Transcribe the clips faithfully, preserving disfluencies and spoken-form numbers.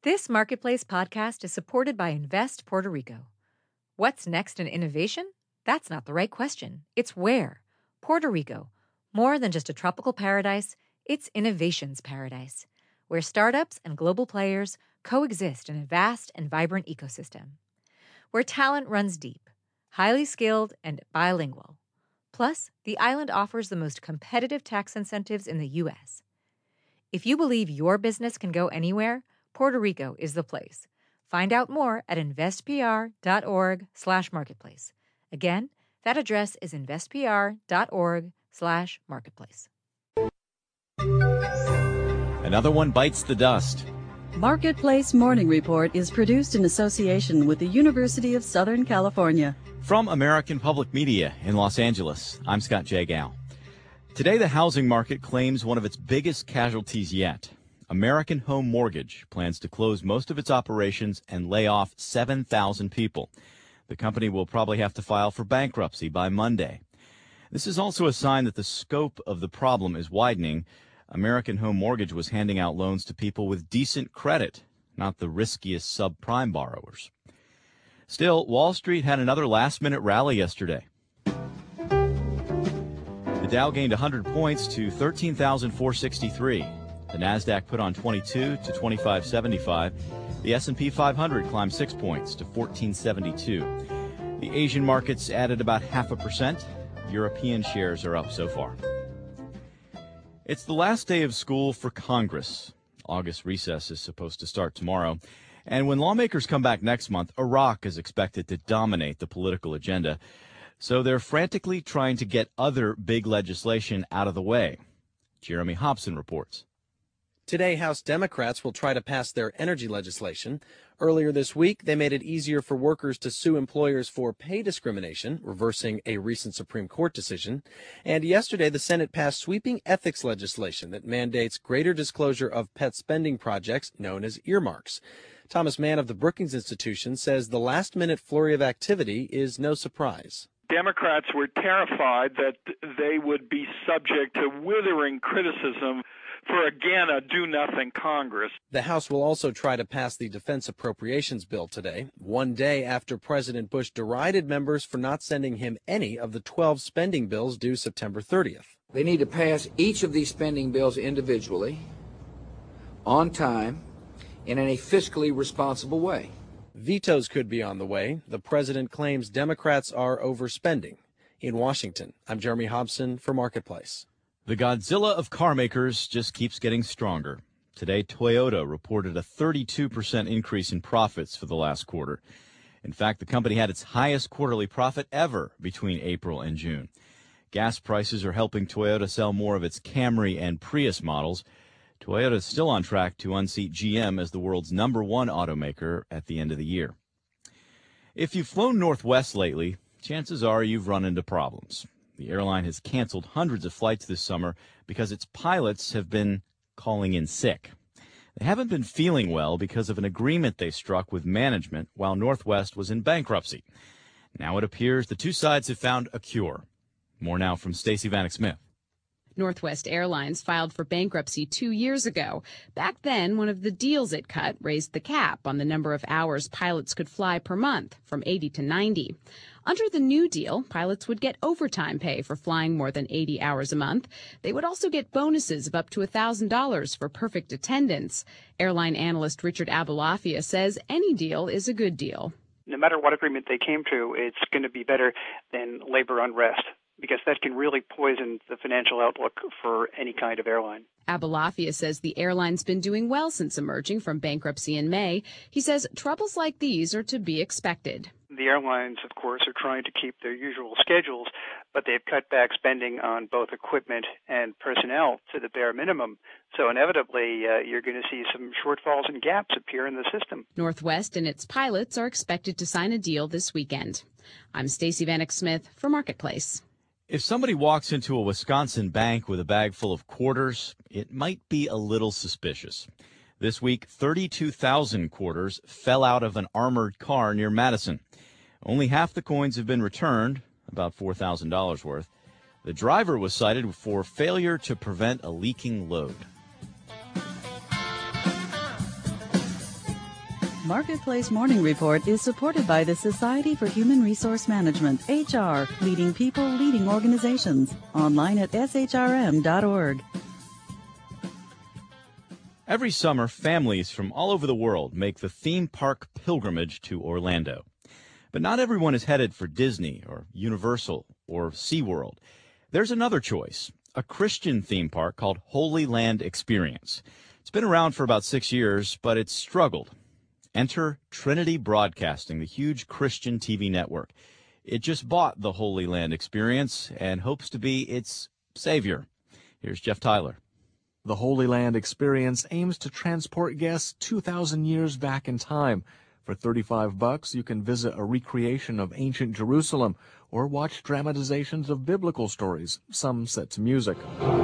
This Marketplace podcast is supported by Invest Puerto Rico. What's next in innovation? That's not the right question. It's where. Puerto Rico. More than just a tropical paradise, it's innovation's paradise, where startups and global players coexist in a vast and vibrant ecosystem. Where talent runs deep, highly skilled, and bilingual. Plus, the island offers the most competitive tax incentives in the U S. If you believe your business can go anywhere, Puerto Rico is the place. Find out more at investpr.org slash marketplace. Again, that address is investpr.org slash marketplace. Another one bites the dust. Marketplace Morning Report is produced in association with the University of Southern California. From American Public Media in Los Angeles, I'm Scott J. Gow. Today, the housing market claims one of its biggest casualties yet. American Home Mortgage plans to close most of its operations and lay off seven thousand people. The company will probably have to file for bankruptcy by Monday. This is also a sign that the scope of the problem is widening. American Home Mortgage was handing out loans to people with decent credit, not the riskiest subprime borrowers. Still, Wall Street had another last-minute rally yesterday. The Dow gained one hundred points to thirteen thousand four hundred sixty-three. The Nasdaq put on twenty-two to twenty-five seventy-five. The S and P five hundred climbed six points to fourteen seventy-two. The Asian markets added about half a percent. European shares are up so far. It's the last day of school for Congress. August recess is supposed to start tomorrow. And when lawmakers come back next month, Iraq is expected to dominate the political agenda. So they're frantically trying to get other big legislation out of the way. Jeremy Hobson reports. Today, House Democrats will try to pass their energy legislation. Earlier this week, they made it easier for workers to sue employers for pay discrimination, reversing a recent Supreme Court decision. And yesterday, the Senate passed sweeping ethics legislation that mandates greater disclosure of pet spending projects known as earmarks. Thomas Mann of the Brookings Institution says the last-minute flurry of activity is no surprise. Democrats were terrified that they would be subject to withering criticism for, again, a do-nothing Congress. The House will also try to pass the defense appropriations bill today, one day after President Bush derided members for not sending him any of the twelve spending bills due September thirtieth. They need to pass each of these spending bills individually, on time, and in a fiscally responsible way. Vetoes could be on the way. The president claims Democrats are overspending. In Washington, I'm Jeremy Hobson for Marketplace. The Godzilla of car makers just keeps getting stronger. Today, Toyota reported a thirty-two percent increase in profits for the last quarter. In fact, the company had its highest quarterly profit ever between April and June. Gas prices are helping Toyota sell more of its Camry and Prius models. Toyota is still on track to unseat G M as the world's number one automaker at the end of the year. If you've flown Northwest lately, chances are you've run into problems. The airline has canceled hundreds of flights this summer because its pilots have been calling in sick. They haven't been feeling well because of an agreement they struck with management while Northwest was in bankruptcy. Now it appears the two sides have found a cure. More now from Stacey Vanek Smith. Northwest Airlines filed for bankruptcy two years ago. Back then, one of the deals it cut raised the cap on the number of hours pilots could fly per month from eighty to ninety. Under the new deal, pilots would get overtime pay for flying more than eighty hours a month. They would also get bonuses of up to one thousand dollars for perfect attendance. Airline analyst Richard Abalafia says any deal is a good deal. No matter what agreement they came to, it's going to be better than labor unrest, because that can really poison the financial outlook for any kind of airline. Abalafia says the airline's been doing well since emerging from bankruptcy in May. He says troubles like these are to be expected. The airlines, of course, are trying to keep their usual schedules, but they've cut back spending on both equipment and personnel to the bare minimum. So inevitably, uh, you're going to see some shortfalls and gaps appear in the system. Northwest and its pilots are expected to sign a deal this weekend. I'm Stacey Vanek Smith for Marketplace. If somebody walks into a Wisconsin bank with a bag full of quarters, it might be a little suspicious. This week, thirty-two thousand quarters fell out of an armored car near Madison. Only half the coins have been returned, about four thousand dollars worth. The driver was cited for failure to prevent a leaking load. Marketplace Morning Report is supported by the Society for Human Resource Management, H R, leading people, leading organizations. Online at s h r m dot org. Every summer, families from all over the world make the theme park pilgrimage to Orlando. But not everyone is headed for Disney or Universal or SeaWorld. There's another choice, a Christian theme park called Holy Land Experience. It's been around for about six years, but it's struggled. Enter Trinity Broadcasting, the huge Christian T V network. It just bought the Holy Land Experience and hopes to be its savior. Here's Jeff Tyler. The Holy Land Experience aims to transport guests two thousand years back in time. For thirty-five bucks, you can visit a recreation of ancient Jerusalem or watch dramatizations of biblical stories, some set to music.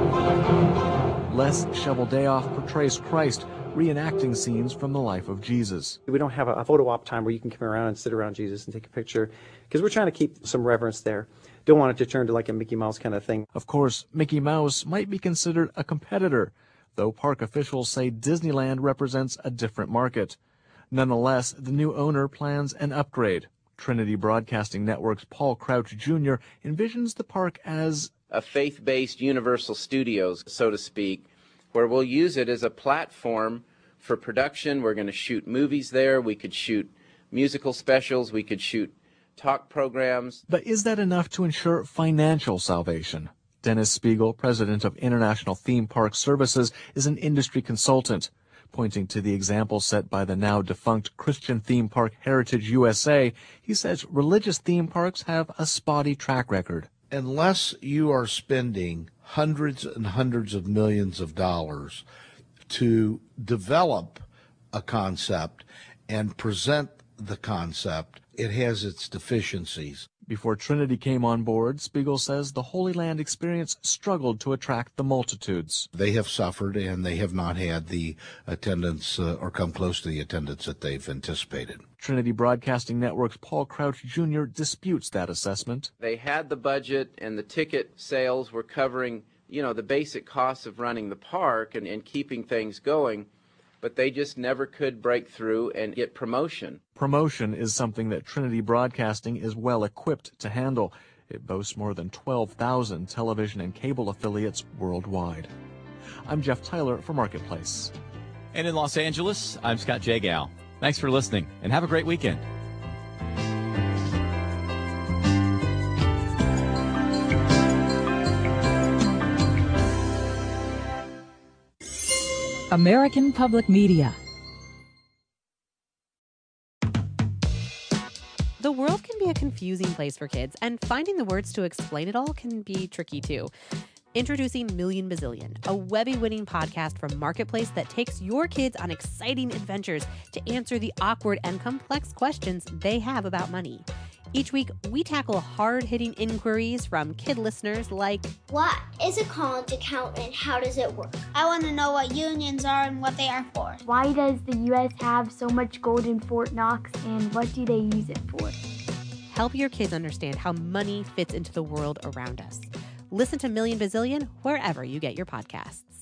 Les Cheveldayoff portrays Christ, reenacting scenes from the life of Jesus. We don't have a, a photo op time where you can come around and sit around Jesus and take a picture, because we're trying to keep some reverence there. Don't want it to turn to like a Mickey Mouse kind of thing. Of course, Mickey Mouse might be considered a competitor, though park officials say Disneyland represents a different market. Nonetheless, the new owner plans an upgrade. Trinity Broadcasting Network's Paul Crouch Junior envisions the park as a faith-based Universal Studios, so to speak, where we'll use it as a platform for production. We're going to shoot movies there. We could shoot musical specials. We could shoot talk programs. But is that enough to ensure financial salvation? Dennis Spiegel, president of International Theme Park Services, is an industry consultant. Pointing to the example set by the now defunct Christian theme park Heritage U S A, he says religious theme parks have a spotty track record. Unless you are spending hundreds and hundreds of millions of dollars to develop a concept and present the concept, it has its deficiencies. Before Trinity came on board, Spiegel says the Holy Land Experience struggled to attract the multitudes. They have suffered, and they have not had the attendance uh, or come close to the attendance that they've anticipated. Trinity Broadcasting Network's Paul Crouch Junior disputes that assessment. They had the budget, and the ticket sales were covering, you know, the basic costs of running the park and, and keeping things going, but they just never could break through and get promotion. Promotion is something that Trinity Broadcasting is well equipped to handle. It boasts more than twelve thousand television and cable affiliates worldwide. I'm Jeff Tyler for Marketplace. And in Los Angeles, I'm Scott Jagal. Thanks for listening, and have a great weekend. American Public Media. The world can be a confusing place for kids, and finding the words to explain it all can be tricky too. Introducing Million Bazillion, a Webby-winning podcast from Marketplace that takes your kids on exciting adventures to answer the awkward and complex questions they have about money. Each week, we tackle hard-hitting inquiries from kid listeners like, what is a college account and how does it work? I want to know what unions are and what they are for. Why does the U S have so much gold in Fort Knox and what do they use it for? Help your kids understand how money fits into the world around us. Listen to Million Bazillion wherever you get your podcasts.